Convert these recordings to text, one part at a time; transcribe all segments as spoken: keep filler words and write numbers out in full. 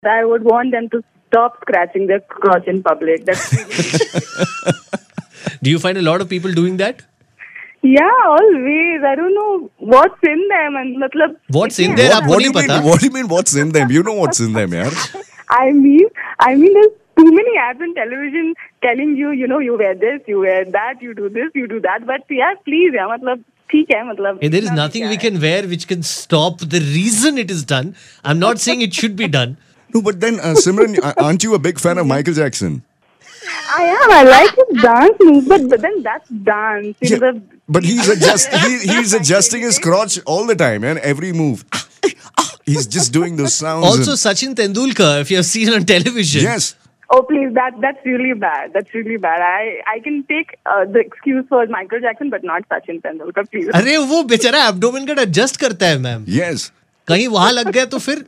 I would want them to stop scratching their crotch in public. That's really Do you find a lot of people doing that? Yeah, always. I don't know what's in them. And matlab, What's in there? What, आपको what do you नहीं mean? पता? What do you mean? What's in them? You know what's in them, yaar. I mean, I mean, there's too many ads on television telling you, you know, you wear this, you wear that, you do this, you do that. But yeah, please, yeah, matlab, theek hai, matlab. Hey, there is nothing we can wear which can stop the reason it is done. I'm not saying it should be done. No, but then, uh, Simran, aren't you a big fan of Michael Jackson? I am. I like his dance moves, but, but then that's dance. You Yeah, know, the, but he's adjust he, he's adjusting his crotch all the time, and every move. He's just doing those sounds. Also, and- Sachin Tendulkar, if you have seen on television. yes. oh, please, that that's really bad. That's really bad. I, I can take uh, the excuse for Michael Jackson, but not Sachin Tendulkar, please. अरे वो बेचारा abdomen का adjust करता है ma'am. Yes. कहीं वहां लग गया तो फिर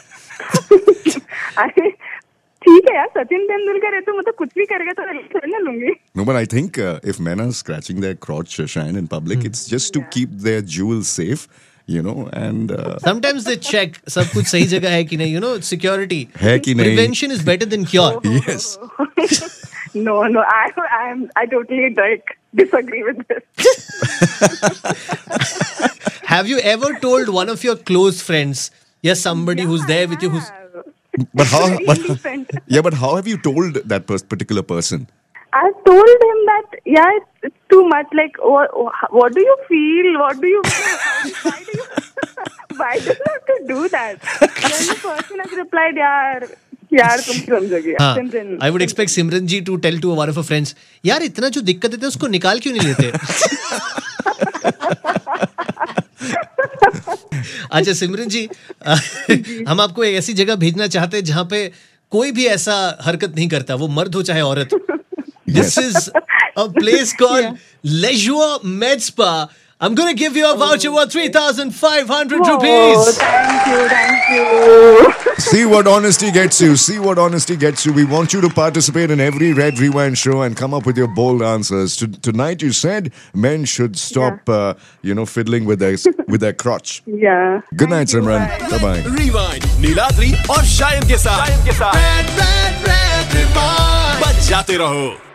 अरे ठीक है यार, सचिन तेंदुलकर है तो मतलब कुछ भी करेगा तो थोड़ी ना लूंगी. No, but I think uh, if men are scratching their crotch, uh, Shine, in public, it's just to keep their jewels safe, you know, and... Uh, sometimes they check सब कुछ सही जगह है कि नहीं. You know, security. है कि नहीं. Prevention is better than cure. yes. No, no, I I am I totally like disagree with this. Have you ever told one of your close friends, yes, somebody who's there with you, who's But how... Very But, indecent. yeah, but how have you told that pers- particular person? I told him that yeah, it's, it's too much. Like, what, what do you feel? What do you feel? Why do you? Why do you have to do that? Then the person has replied, "यार, यार तुम समझोगे." हाँ, Simran. I would expect Simran ji to tell to one of her friends, यार इतना जो दिक्कत देते उसको निकाल क्यों नहीं लेते? अच्छा सिमरन जी, हम आपको एक ऐसी जगह भेजना चाहते हैं जहाँ पे कोई भी ऐसा हरकत नहीं करता, वो मर्द हो चाहे औरत. This is a place called yeah. Leisure Med Spa. I'm going to give you a voucher worth three thousand five hundred Oh, rupees. thank you, thank you. See what honesty gets you. See what honesty gets you. We want you to participate in every Red Rewind show and come up with your bold answers. To, tonight you said men should stop, Yeah. uh, you know, fiddling with their with their crotch. Yeah. Good night, Thank you, Simran. bye. Bye bye. Rewind Niladri और शायन के साथ शायन के साथ Red, Red, Red Rewind बच जाते रहो.